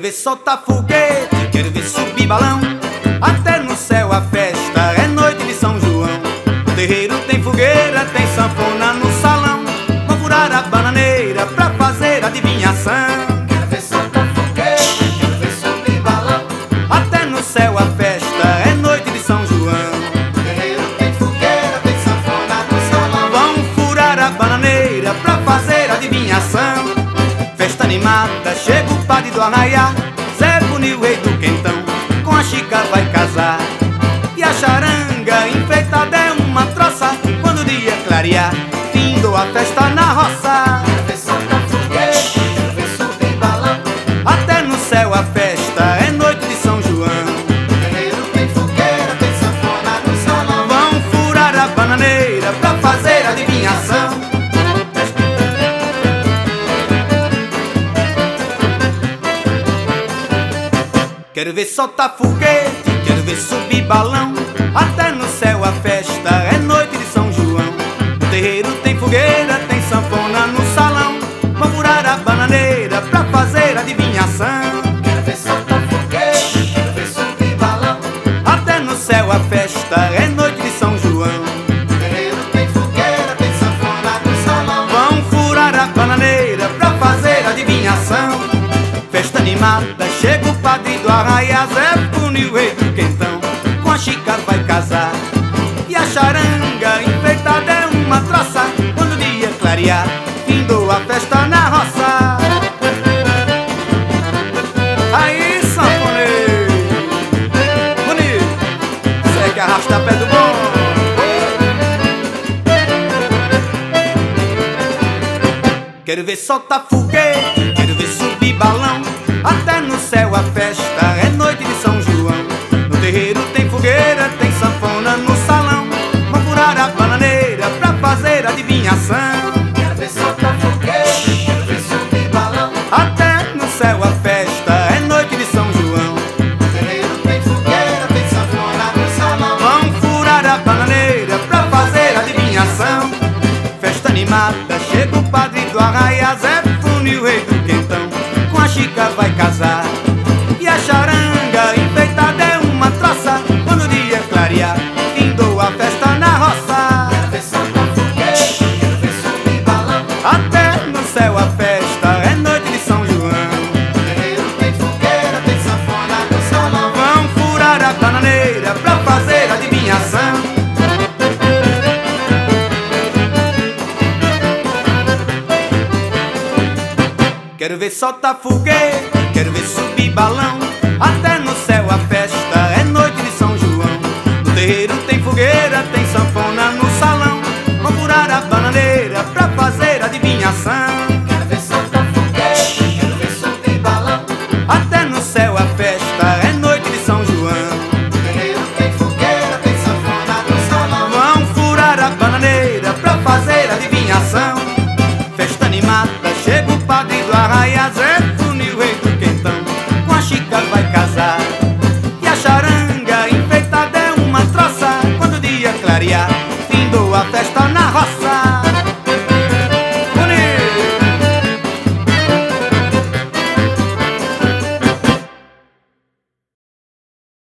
ver soltar foguete, quero ver subir balão. Até no céu a festa é noite de São João. No terreiro tem fogueira, tem sanfona no salão. Vão furar a bananeira pra fazer adivinhação. Quero ver soltar foguete, quero ver subir balão. Até no céu a festa é noite de São João. No terreiro tem fogueira, tem sanfona no salão. Vão furar a bananeira pra fazer adivinhação. Festa animada, chega o padre do arraiá, Zé Bonil, rei do quentão, com a Chica vai casar. E a charanga enfeitada é uma troça, quando o dia clarear, findo a festa na roça. Quero ver soltar foguete, quero ver subir balão. Até no céu a festa é noite de São João. No terreiro tem fogueira, tem sanfona no salão. Vão furar a bananeira pra fazer adivinhação. Quero ver soltar foguete, quero ver subir balão. Até no céu a festa é noite de São João. No terreiro tem fogueira, tem sanfona no salão. Vão furar a bananeira pra fazer adivinhação. Quero ver soltar foguete, quero ver subir balão. Até no céu a festa é noite de São João. No terreiro tem fogueira, tem sanfona no salão. Vão furar a bananeira pra fazer adivinhação. Festa animada, chega o padre do arraiá, Zé Bonil, rei do quentão, com a Chica vai casar. E a charanga enfeitada é uma troça, quando o dia clarear, findou a festa na roça. Aí, sanfoneiro, bonito, cê que arrasta pé do bom. Quero ver soltar foguete, quero ver subir balão. Até no céu a festa é noite de São João. No terreiro tem fogueira, tem sanfona no salão. Vão furar a bananeira pra fazer adivinhação. Quero ver soltar foguete, quero ver subir balão. Até no céu a festa é noite de São João. No terreiro tem fogueira, tem sanfona no salão. Vão furar a bananeira pra fazer adivinhação. Festa animada, chega o padre do arraiá, Zé Bonil, rei do quentão, com a Chica vai casar. E a charanga enfeitada é uma troça, quando o dia clarear, findou a festa na roça. Quero ver soltar foguete, quero ver subir balão. Até no céu a festa é noite de São João. No terreiro tem fogueira, tem sanfona no salão. Vão furar a bananeira pra fazer adivinhação. Quero ver soltar foguete, quero ver subir balão. Até no céu a festa é noite de São João. No terreiro tem fogueira, tem sanfona no